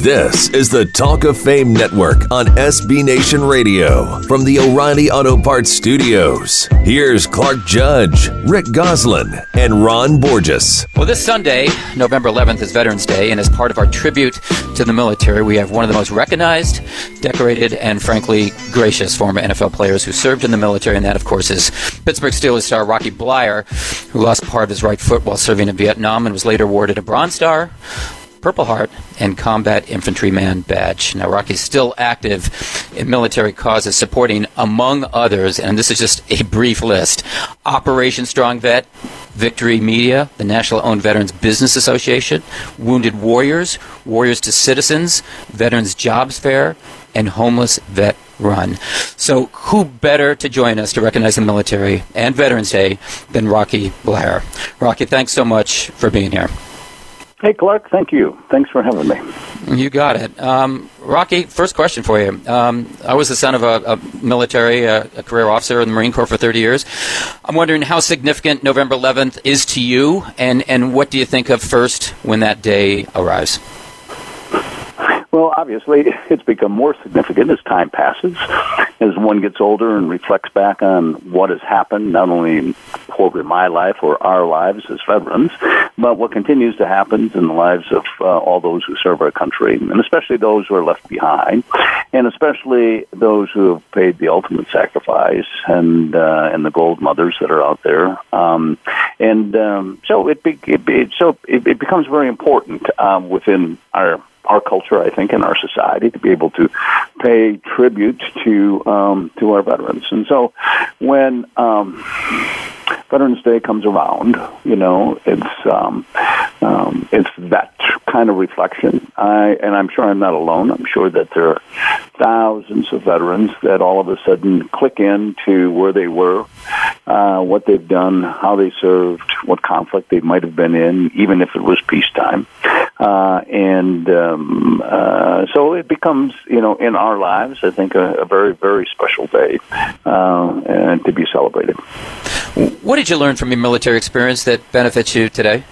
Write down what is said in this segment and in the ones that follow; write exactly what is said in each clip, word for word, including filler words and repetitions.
This is the Talk of Fame Network on S B Nation Radio from the O'Reilly Auto Parts Studios. Here's Clark Judge, Rick Goslin, and Ron Borges. Well, this Sunday, November eleventh, is Veterans Day, and as part of our tribute to the military, we have one of the most recognized, decorated, and frankly gracious former N F L players who served in the military, and that, of course, is Pittsburgh Steelers star Rocky Bleier, who lost part of his right foot while serving in Vietnam and was later awarded a Bronze Star, Purple Heart, and Combat Infantryman Badge. Now, Rocky's still active in military causes, supporting, among others, and this is just a brief list, Operation Strong Vet, Victory Media, the national-owned Veterans Business Association, Wounded Warriors, Warriors to Citizens, Veterans Jobs Fair, and Homeless Vet Run. So who better to join us to recognize the military and Veterans Day than Rocky Bleier? Rocky, thanks so much for being here. Hey, Clark, thank you. Thanks for having me. You got it. Um, Rocky, first question for you. Um, I was the son of a, a military, a, a career officer in the Marine Corps for thirty years. I'm wondering how significant November eleventh is to you, and, and what do you think of first when that day arrives? Well, obviously, it's become more significant as time passes, as one gets older and reflects back on what has happened, not only in my life or our lives as veterans, but what continues to happen in the lives of uh, all those who serve our country, and especially those who are left behind, and especially those who have paid the ultimate sacrifice, and uh, and the gold mothers that are out there. Um, and um, so it, be, it, it so it, it becomes very important um, within our our culture, I think, in our society, to be able to pay tribute to um, to our veterans. And so when um, Veterans Day comes around, you know, it's um, um, it's that kind of reflection. I and I'm sure I'm not alone. I'm sure that there are thousands of veterans that all of a sudden click into where they were, uh, what they've done, how they served, what conflict they might have been in, even if it was peacetime. Uh, and um, uh, so it becomes, you know, in our lives, I think, a, a very, very special day uh, and to be celebrated. What did you learn from your military experience that benefits you today?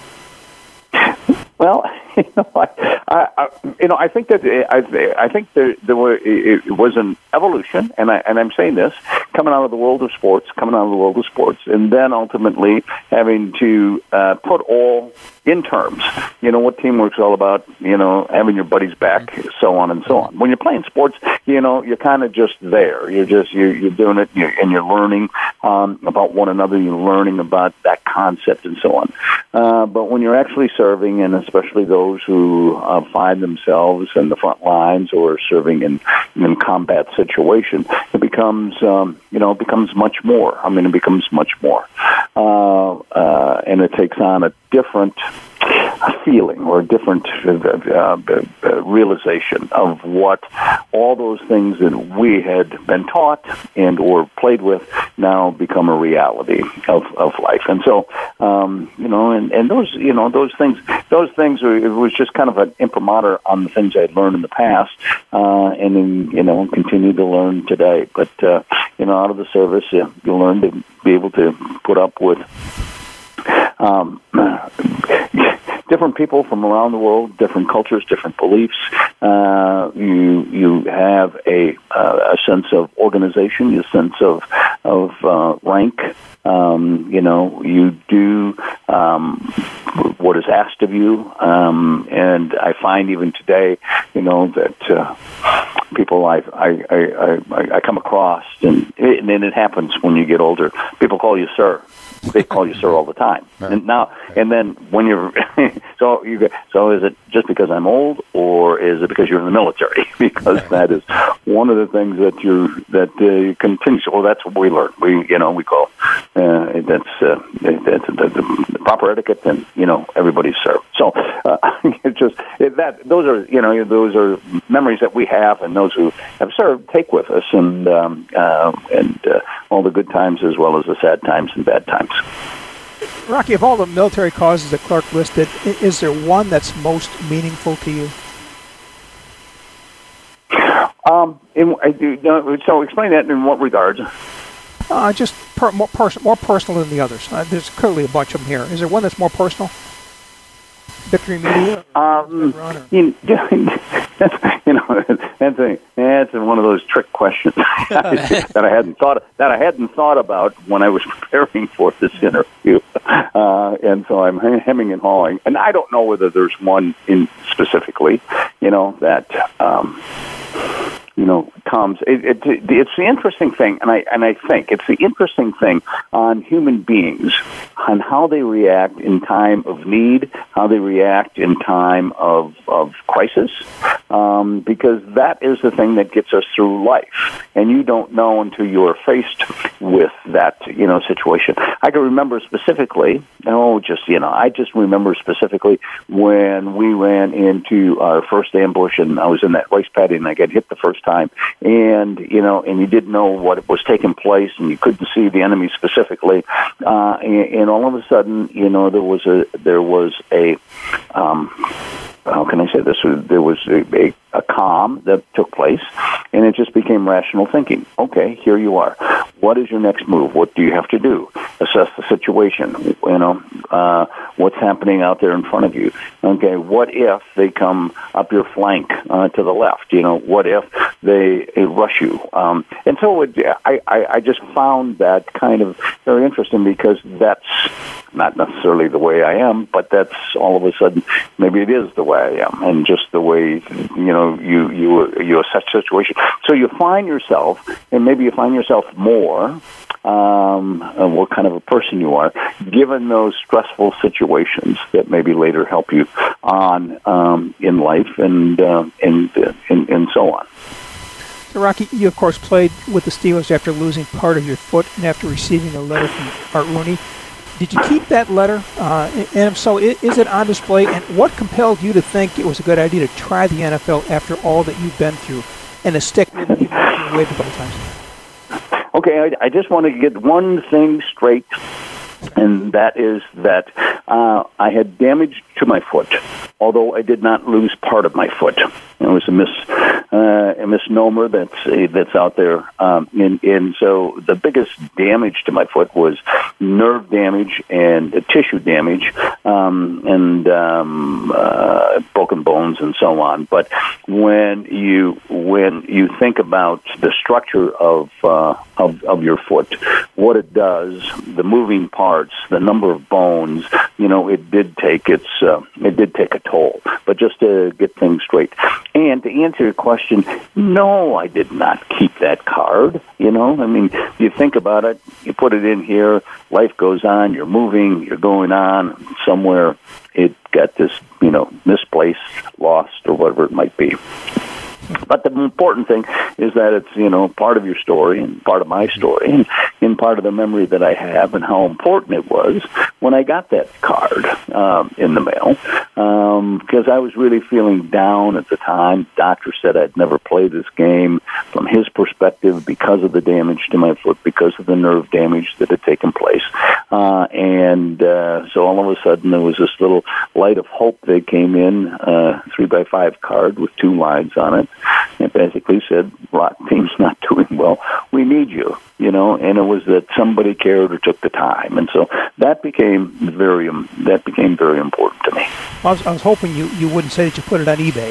Well, you know, I, I, you know, I think that I, I think there, there were it was an evolution, and I and I'm saying this coming out of the world of sports, coming out of the world of sports, and then ultimately having to uh, put all in terms, you know, what teamwork's all about, you know, having your buddies back, so on and so on. When you're playing sports, you know, you're kind of just there. You're just, you're, you're doing it, you're, and you're learning um, about one another. You're learning about that concept and so on. Uh, but when you're actually serving, and especially those who uh, find themselves in the front lines or serving in, in combat situation, it becomes, um, you know, it becomes much more. I mean, it becomes much more. Uh, uh, and it takes on a different feeling or a different uh, uh, realization of what all those things that we had been taught and or played with now become a reality of, of life. And so, um, you know, and, and those, you know, those things, those things, are, it was just kind of an imprimatur on the things I'd learned in the past, uh, and then, you know, continue to learn today. But, uh, you know, out of the service, uh, you learn to be able to put up with Um, different people from around the world, different cultures, different beliefs. Uh, you you have a uh, a sense of organization, a sense of of uh, rank. Um, you know, you do um, what is asked of you, um, and I find even today, you know, that uh, people I I, I I I come across, and it, and it happens when you get older. People call you sir. They call you sir all the time, right. and now and then when you're so you so is it just because I'm old, or is it because you're in the military? Because that is one of the things that you that uh, continues. Well, that's what we learn. We you know we call uh, that's uh, that's the, the proper etiquette, and you know everybody's sir. So uh, it just it, that those are you know those are memories that we have, and those who have served take with us, and um, uh, and uh, all the good times as well as the sad times and bad times. Rocky, of all the military causes that Clark listed, is there one that's most meaningful to you? Um, in, I do, no, so explain that in what regards? Uh, just per, more, pers- more personal than the others. Uh, there's clearly a bunch of them here. Is there one that's more personal? Victory Media? Um, you, you know, that's a, that's one of those trick questions that I hadn't thought that I hadn't thought about when I was preparing for this interview, uh, and so I'm hemming and hawing. And I don't know whether there's one in specifically, you know, that. Um, You know, comes. It, it, it's the interesting thing, and I and I think it's the interesting thing on human beings, on how they react in time of need, how they react in time of of crisis, um, because that is the thing that gets us through life. And you don't know until you are faced with that, you know, situation. I can remember specifically. Oh, just you know, I just remember specifically when we ran into our first ambush, and I was in that rice paddy, and I got hit the first time, and you know, and you didn't know what was taking place, and you couldn't see the enemy specifically, uh, and, and all of a sudden, you know, there was a there was a um, how can I say this? There was a, a, a calm that took place, and it just became rational thinking. Okay, here you are. What is your next move? What do you have to do? Assess the situation. You know, uh, what's happening out there in front of you. Okay, what if they come up your flank uh, to the left? You know, what if they, they rush you? Um, and so it, I, I, I just found that kind of very interesting, because that's not necessarily the way I am, but that's all of a sudden, maybe it is the way I am, and just the way, you know, you, you, you assess the situation. So you find yourself, and maybe you find yourself more, um, uh, what kind of a person you are, given those stressful situations that maybe later help you on um, in life, and, uh, and, uh, and, and so on. So, Rocky, you, of course, played with the Steelers after losing part of your foot and after receiving a letter from Art Rooney. Did you keep that letter? Uh, and if so, is it on display? And what compelled you to think it was a good idea to try the N F L after all that you've been through, and to stick with it even if you waived a couple times? Okay, I, I just want to get one thing straight, and that is that uh, I had damage to my foot, although I did not lose part of my foot. It was a mis uh, a misnomer that's uh, that's out there, um, and, and so the biggest damage to my foot was nerve damage and uh, tissue damage, um, and um, uh, broken bones and so on. But when you when you think about the structure of uh, of of your foot, what it does, the moving parts, the number of bones, you know, it did take its uh, it did take a toll. But just to get things straight. And to answer your question, no, I did not keep that card. You know, I mean, you think about it, you put it in here, life goes on, you're moving, you're going on somewhere, it got this, you know, misplaced, lost, or whatever it might be. But the important thing is that it's, you know, part of your story and part of my story and, and part of the memory that I have, and how important it was when I got that card um, in the mail, because um, I was really feeling down at the time. Doctor said I'd never play this game from his perspective because of the damage to my foot, because of the nerve damage that had taken place. Uh, and uh, so all of a sudden there was this little light of hope that came in, uh, three by five card with two lines on it. It basically said, "Rock team's not doing well. We need you," you know. And it was that somebody cared or took the time, and so that became very um, that became very important to me. I was, I was hoping you, you wouldn't say that you put it on eBay.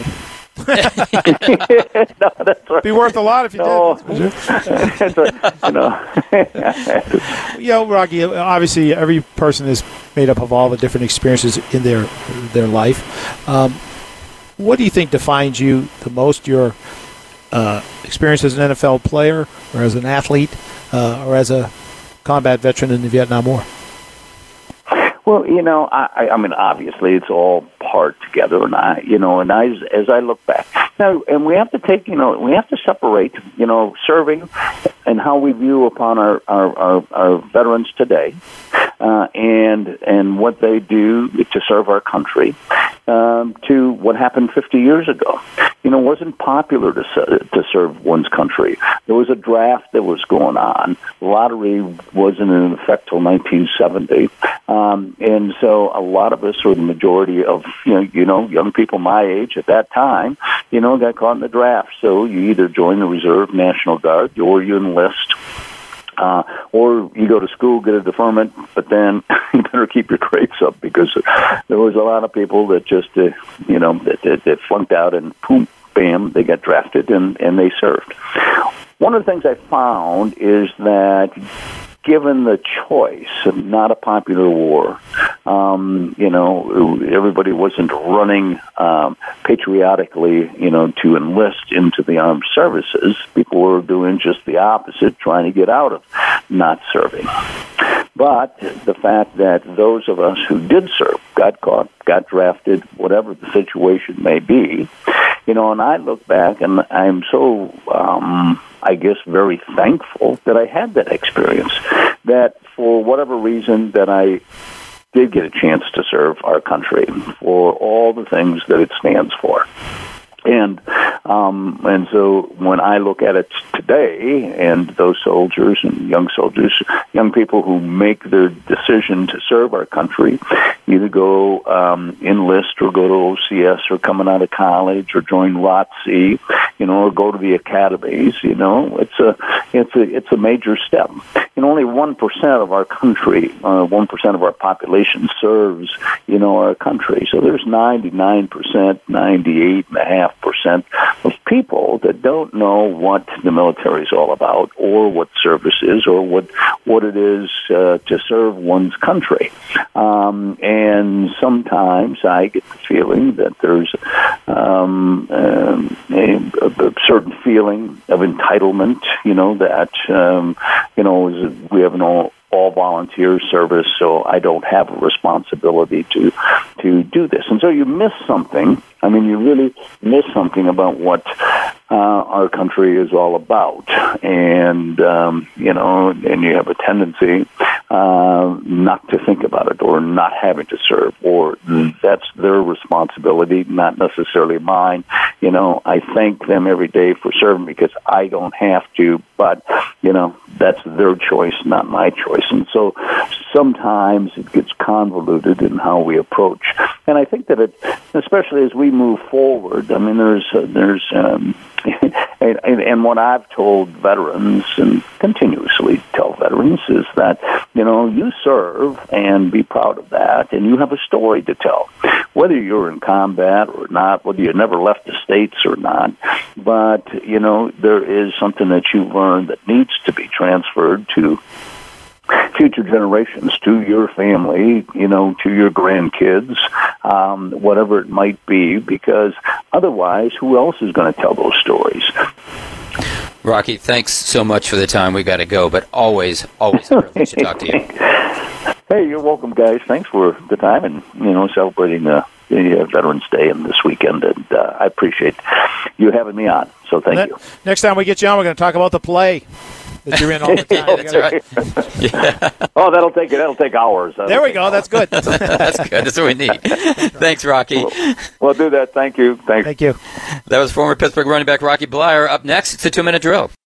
No, that's right. Be worth a lot if you no. did. That's right. You know. You know, Rocky, obviously every person is made up of all the different experiences in their their life. Um, what do you think defines you the most? Your uh, experience as an N F L player, or as an athlete, uh, or as a combat veteran in the Vietnam War? Well, you know, I, I mean, obviously, it's all part together, and I, you know, and I, as I look back now, and we have to take, you know, we have to separate, you know, serving and how we view upon our our, our, our veterans today, uh, and and what they do to serve our country, um, to what happened fifty years ago. You know, it wasn't popular to to serve one's country. There was a draft that was going on. Lottery wasn't in effect till nineteen seventy. Um, and so a lot of us, or the majority of, you know, you know, young people my age at that time, you know, got caught in the draft. So you either join the Reserve, National Guard, or you enlist Uh, or you go to school, get a deferment, but then you better keep your grades up because there was a lot of people that just, uh, you know, that, that, that flunked out and boom, bam, they got drafted and, and they served. One of the things I found is that given the choice of not a popular war, um, you know, everybody wasn't running um, patriotically, you know, to enlist into the armed services. People were doing just the opposite, trying to get out of not serving. But the fact that those of us who did serve, got caught, got drafted, whatever the situation may be, you know, and I look back and I'm so, um, I guess, very thankful that I had that experience, that for whatever reason that I did get a chance to serve our country for all the things that it stands for. And um, and so when I look at it today, and those soldiers and young soldiers, young people who make the decision to serve our country, either go um, enlist or go to O C S or coming out of college or join R O T C, you know, or go to the academies, you know, it's a it's a it's a major step. And only one percent of our country, uh, one percent of our population serves, you know, our country. So there's ninety-nine percent, ninety-eight and a half percent of people that don't know what the military is all about, or what service is, or what what it is uh, to serve one's country. Um, and sometimes I get the feeling that there's um, um, a, a certain feeling of entitlement, you know, that um, you know is, we have an all. all volunteer service, so I don't have a responsibility to to do this. And so you miss something. I mean, you really miss something about what uh, our country is all about. And, um, you know, and you have a tendency uh, not to think about it, or not having to serve, or that's their responsibility, not necessarily mine. You know, I thank them every day for serving because I don't have to, but, you know, that's their choice, not my choice. And so sometimes it gets convoluted in how we approach. And I think that it, especially as we move forward, I mean, there's, uh, there's, um, and, and what I've told veterans and continuously tell veterans is that, you know, you serve and be proud of that, and you have a story to tell, whether you're in combat or not, whether you never left the States or not. But, you know, there is something that you've learned that needs to be transferred to future generations, to your family, you know, to your grandkids, um, whatever it might be, because otherwise, who else is going to tell those stories? Rocky, thanks so much for the time. We got to go, but always, always a privilege to talk to you. Hey, you're welcome, guys. Thanks for the time and, you know, celebrating uh, the uh, Veterans Day and this weekend, and uh, I appreciate you having me on, so thank ne- you. Next time we get you on, we're going to talk about the play that you're in all the time. That's right. Yeah. Oh, that'll take it. That'll take hours. That'll There we take go. hours. That's good. That's good. That's what we need. Thanks, Rocky. We'll, we'll do that. Thank you. Thanks. Thank you. That was former Pittsburgh running back Rocky Bleier. Up next, it's a two-minute drill.